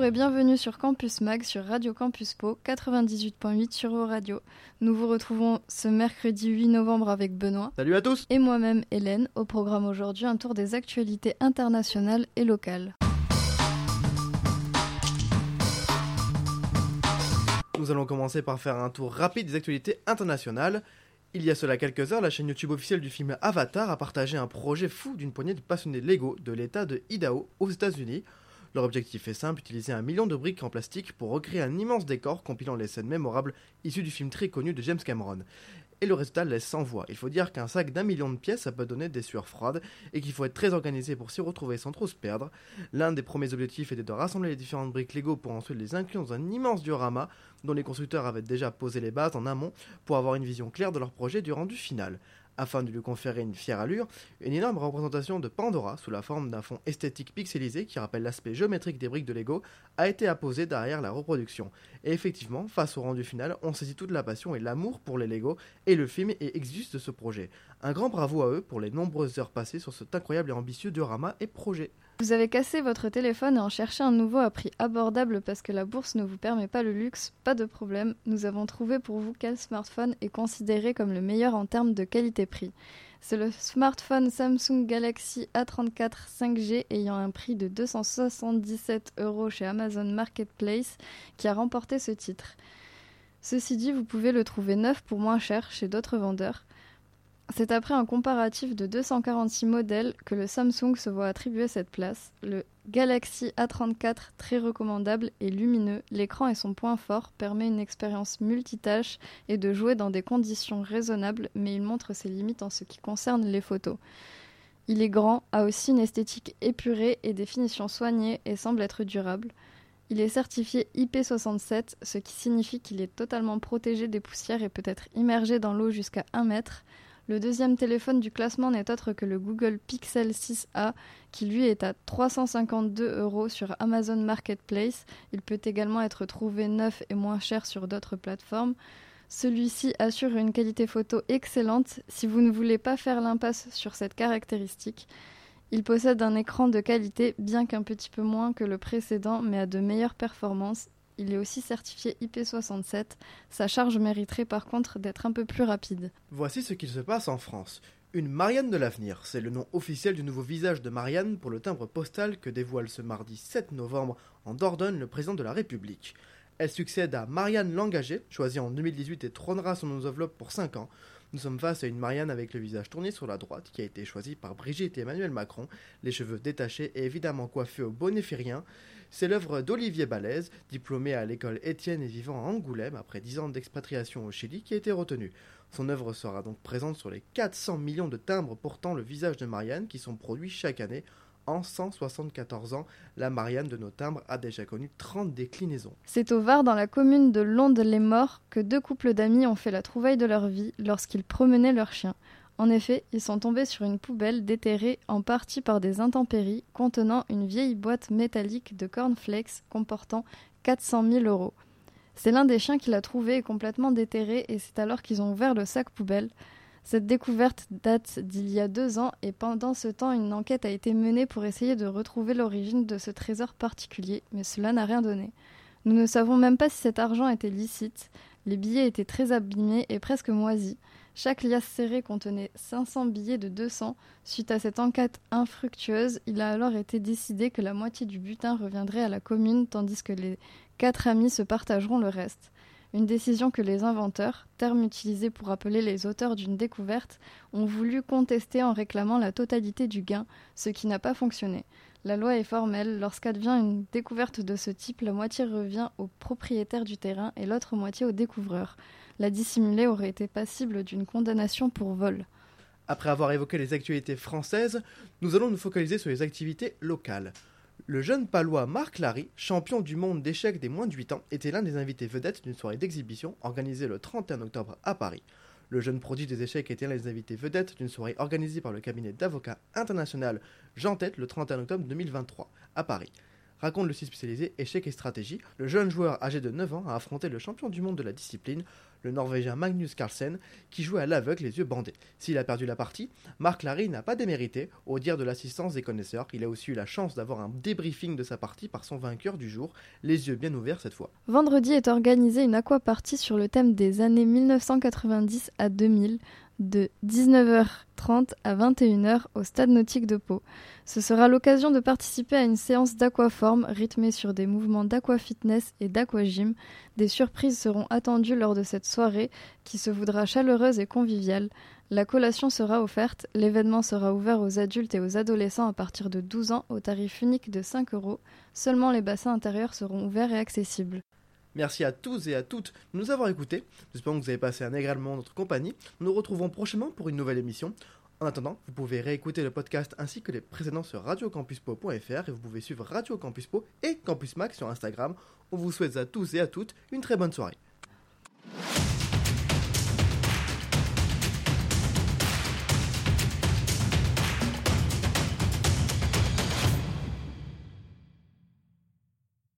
et bienvenue sur Campus Mag sur Radio Campus Pau 98.8 sur Euradio. Nous vous retrouvons ce mercredi 8 novembre avec Benoît. Salut à tous. Et moi-même Hélène. Au programme aujourd'hui, un tour des actualités internationales et locales. Nous allons commencer par faire un tour rapide des actualités internationales. Il y a cela quelques heures, la chaîne YouTube officielle du film Avatar a partagé un projet fou d'une poignée de passionnés Lego de l'état de Idaho aux États-Unis. Leur objectif est simple, utiliser 1 million de briques en plastique pour recréer un immense décor compilant les scènes mémorables issues du film très connu de James Cameron. Et le résultat laisse sans voix. Il faut dire qu'un sac d'1 million de pièces, ça peut donner des sueurs froides et qu'il faut être très organisé pour s'y retrouver sans trop se perdre. L'un des premiers objectifs était de rassembler les différentes briques Lego pour ensuite les inclure dans un immense diorama dont les constructeurs avaient déjà posé les bases en amont pour avoir une vision claire de leur projet du rendu final. Afin de lui conférer une fière allure, une énorme représentation de Pandora sous la forme d'un fond esthétique pixelisé qui rappelle l'aspect géométrique des briques de Lego a été apposée derrière la reproduction. Et effectivement, face au rendu final, on saisit toute la passion et l'amour pour les Lego et le film et existe de ce projet. Un grand bravo à eux pour les nombreuses heures passées sur cet incroyable et ambitieux diorama et projet. Vous avez cassé votre téléphone et en cherché un nouveau à prix abordable parce que la bourse ne vous permet pas le luxe, pas de problème, nous avons trouvé pour vous quel smartphone est considéré comme le meilleur en termes de qualité-prix. C'est le smartphone Samsung Galaxy A34 5G ayant un prix de 277 € chez Amazon Marketplace qui a remporté ce titre. Ceci dit, vous pouvez le trouver neuf pour moins cher chez d'autres vendeurs. C'est après un comparatif de 246 modèles que le Samsung se voit attribuer cette place. Le Galaxy A34, très recommandable et lumineux, l'écran et son point fort permet une expérience multitâche et de jouer dans des conditions raisonnables, mais il montre ses limites en ce qui concerne les photos. Il est grand, a aussi une esthétique épurée et des finitions soignées et semble être durable. Il est certifié IP67, ce qui signifie qu'il est totalement protégé des poussières et peut être immergé dans l'eau jusqu'à 1 mètre. Le deuxième téléphone du classement n'est autre que le Google Pixel 6a, qui lui est à 352 € sur Amazon Marketplace. Il peut également être trouvé neuf et moins cher sur d'autres plateformes. Celui-ci assure une qualité photo excellente si vous ne voulez pas faire l'impasse sur cette caractéristique. Il possède un écran de qualité, bien qu'un petit peu moins que le précédent, mais à de meilleures performances. Il est aussi certifié IP67. Sa charge mériterait par contre d'être un peu plus rapide. Voici ce qu'il se passe en France. Une Marianne de l'avenir, c'est le nom officiel du nouveau visage de Marianne pour le timbre postal que dévoile ce mardi 7 novembre en Dordogne le président de la République. Elle succède à Marianne l'engagée, choisie en 2018 et trônera sur nos enveloppes pour 5 ans. Nous sommes face à une Marianne avec le visage tourné sur la droite qui a été choisie par Brigitte et Emmanuel Macron, les cheveux détachés et évidemment coiffés au bonnet férien. C'est l'œuvre d'Olivier Balèze, diplômé à l'école Étienne et vivant à Angoulême après 10 ans d'expatriation au Chili, qui a été retenue. Son œuvre sera donc présente sur les 400 millions de timbres portant le visage de Marianne qui sont produits chaque année. En 174 ans, la Marianne de nos timbres a déjà connu 30 déclinaisons. C'est au Var, dans la commune de Londes-les-Morts, que 2 couples d'amis ont fait la trouvaille de leur vie lorsqu'ils promenaient leur chien. En effet, ils sont tombés sur une poubelle déterrée en partie par des intempéries contenant une vieille boîte métallique de cornflakes comportant 400 000 €. C'est l'un des chiens qui l'a trouvée complètement déterrée et c'est alors qu'ils ont ouvert le sac poubelle. Cette découverte date d'il y a 2 ans et pendant ce temps, une enquête a été menée pour essayer de retrouver l'origine de ce trésor particulier, mais cela n'a rien donné. Nous ne savons même pas si cet argent était licite. Les billets étaient très abîmés et presque moisis. Chaque liasse serrée contenait 500 billets de 200. Suite à cette enquête infructueuse, il a alors été décidé que la moitié du butin reviendrait à la commune, tandis que les 4 amis se partageront le reste. Une décision que les inventeurs, terme utilisé pour appeler les auteurs d'une découverte, ont voulu contester en réclamant la totalité du gain, ce qui n'a pas fonctionné. La loi est formelle, lorsqu'advient une découverte de ce type, la moitié revient au propriétaire du terrain et l'autre moitié au découvreur. La dissimulée aurait été passible d'une condamnation pour vol. Après avoir évoqué les actualités françaises, nous allons nous focaliser sur les activités locales. Le jeune palois Marc Larry, champion du monde d'échecs des moins de 8 ans, était l'un des invités vedettes d'une soirée d'exhibition organisée le 31 octobre à Paris. Le jeune prodige des échecs était l'un des invités vedettes d'une soirée organisée par le cabinet d'avocats international Jean Tête le 31 octobre 2023 à Paris. raconte le site spécialisé échecs et stratégie. Le jeune joueur âgé de 9 ans a affronté le champion du monde de la discipline, le Norvégien Magnus Carlsen, qui jouait à l'aveugle les yeux bandés. S'il a perdu la partie, Marc Larry n'a pas démérité, au dire de l'assistance des connaisseurs. Il a aussi eu la chance d'avoir un débriefing de sa partie par son vainqueur du jour, les yeux bien ouverts cette fois. Vendredi est organisée une aquaparty sur le thème des années 1990 à 2000, de 19h30 à 21h au Stade Nautique de Pau. Ce sera l'occasion de participer à une séance d'aquaforme rythmée sur des mouvements d'aquafitness et d'aquagym. Des surprises seront attendues lors de cette soirée qui se voudra chaleureuse et conviviale. La collation sera offerte, l'événement sera ouvert aux adultes et aux adolescents à partir de 12 ans au tarif unique de 5 €. Seulement les bassins intérieurs seront ouverts et accessibles. Merci à tous et à toutes de nous avoir écoutés. J'espère que vous avez passé un agréable moment en notre compagnie. Nous nous retrouvons prochainement pour une nouvelle émission. En attendant, vous pouvez réécouter le podcast ainsi que les précédents sur radiocampuspo.fr et vous pouvez suivre Radio Campus Po et Campus Mac sur Instagram. On vous souhaite à tous et à toutes une très bonne soirée.